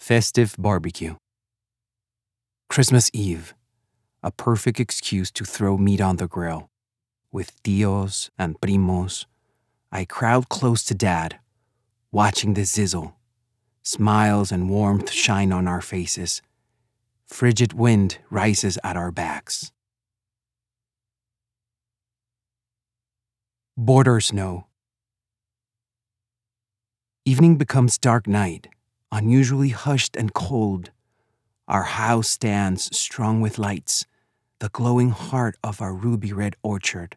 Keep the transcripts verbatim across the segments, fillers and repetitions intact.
Festive barbecue. Christmas Eve, a perfect excuse to throw meat on the grill. With tios and primos, I crowd close to Dad, watching the sizzle. Smiles and warmth shine on our faces. Frigid wind rises at our backs. Border snow. Evening becomes dark night, unusually hushed and cold. Our house stands strung with lights, the glowing heart of our ruby red orchard.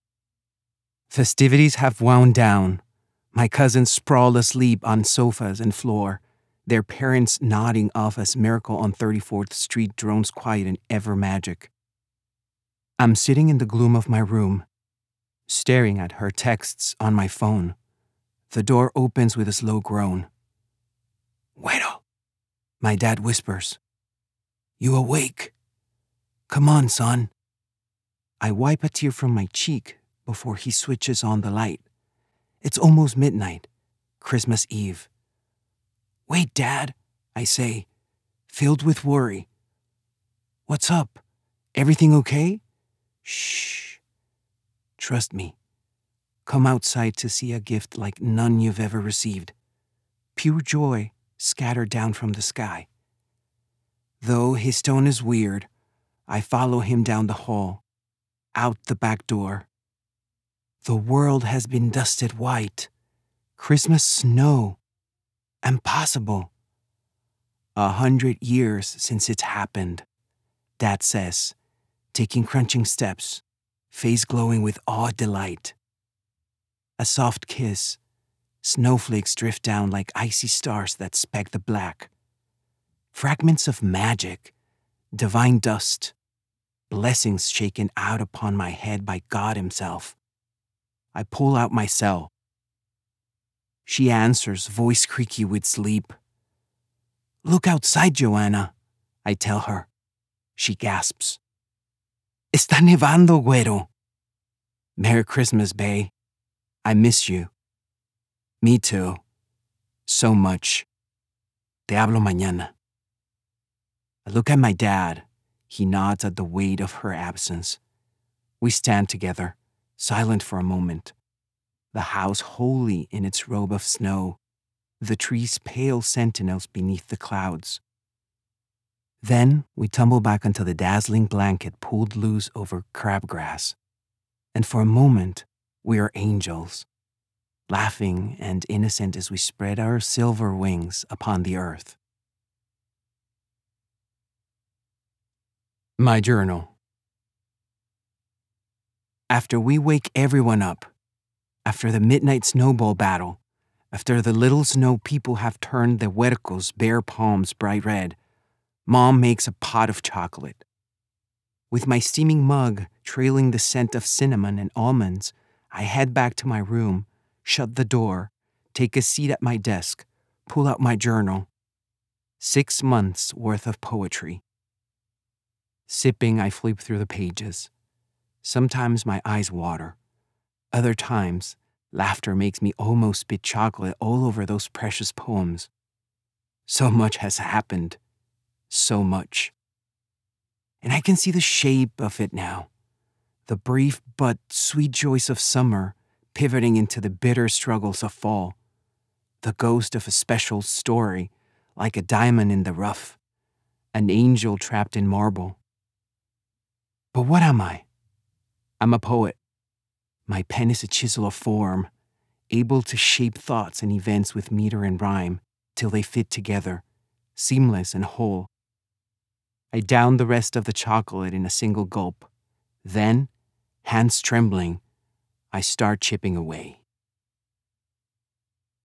Festivities have wound down. My cousins sprawl asleep on sofas and floor, their parents nodding off as Miracle on thirty-fourth Street drones quiet and ever magic. I'm sitting in the gloom of my room, staring at her texts on my phone. The door opens with a slow groan. "Güero," my dad whispers. "You awake? Come on, son." I wipe a tear from my cheek before he switches on the light. It's almost midnight, Christmas Eve. "Wait, Dad," I say, filled with worry. "What's up? Everything okay?" "Shh. Trust me. Come outside to see a gift like none you've ever received. Pure joy scattered down from the sky." Though his tone is weird, I follow him down the hall, out the back door. The world has been dusted white. Christmas snow. Impossible. A hundred years since it's happened, Dad says, taking crunching steps, face glowing with awed delight. A soft kiss. Snowflakes drift down like icy stars that speck the black. Fragments of magic, divine dust, blessings shaken out upon my head by God himself. I pull out my cell. She answers, voice creaky with sleep. "Look outside, Joanna," I tell her. She gasps. "Está nevando, güero." "Merry Christmas, bae. I miss you." "Me too. So much. Te hablo mañana." I look at my dad. He nods at the weight of her absence. We stand together, silent for a moment. The house wholly in its robe of snow, the trees pale sentinels beneath the clouds. Then we tumble back until the dazzling blanket pulled loose over crabgrass. And for a moment, we are angels, laughing and innocent as we spread our silver wings upon the earth. My journal. After we wake everyone up, after the midnight snowball battle, after the little snow people have turned the huercos' bare palms bright red, Mom makes a pot of chocolate. With my steaming mug trailing the scent of cinnamon and almonds, I head back to my room, shut the door, take a seat at my desk, pull out my journal. Six months worth of poetry. Sipping, I flip through the pages. Sometimes my eyes water. Other times, laughter makes me almost spit chocolate all over those precious poems. So much has happened. So much. And I can see the shape of it now. The brief but sweet joys of summer pivoting into the bitter struggles of fall. The ghost of a special story, like a diamond in the rough. An angel trapped in marble. But what am I? I'm a poet. My pen is a chisel of form, able to shape thoughts and events with meter and rhyme till they fit together, seamless and whole. I down the rest of the chocolate in a single gulp. Then, hands trembling, I start chipping away.